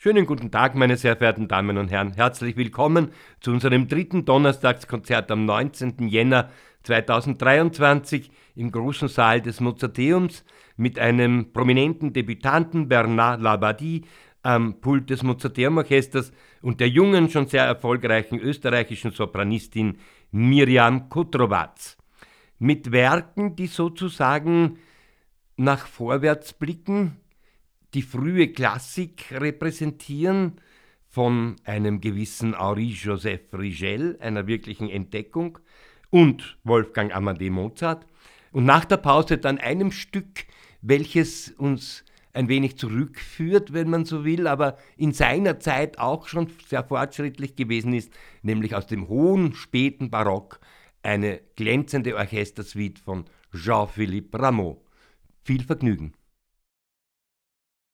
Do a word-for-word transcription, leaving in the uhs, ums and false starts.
Schönen guten Tag, meine sehr verehrten Damen und Herren. Herzlich willkommen zu unserem dritten Donnerstagskonzert am neunzehnten Jänner zweitausenddreiundzwanzig im großen Saal des Mozarteums mit einem prominenten Debütanten, Bernard Labadie, am Pult des Mozarteum-Orchesters und der jungen, schon sehr erfolgreichen österreichischen Sopranistin Mirjam Kotrovaz. Mit Werken, die sozusagen nach vorwärts blicken, die frühe Klassik repräsentieren, von einem gewissen Henri-Joseph Rigel, einer wirklichen Entdeckung, und Wolfgang Amadeus Mozart. Und nach der Pause dann einem Stück, welches uns ein wenig zurückführt, wenn man so will, aber in seiner Zeit auch schon sehr fortschrittlich gewesen ist, nämlich aus dem hohen, späten Barock, eine glänzende Orchestersuite von Jean-Philippe Rameau. Viel Vergnügen!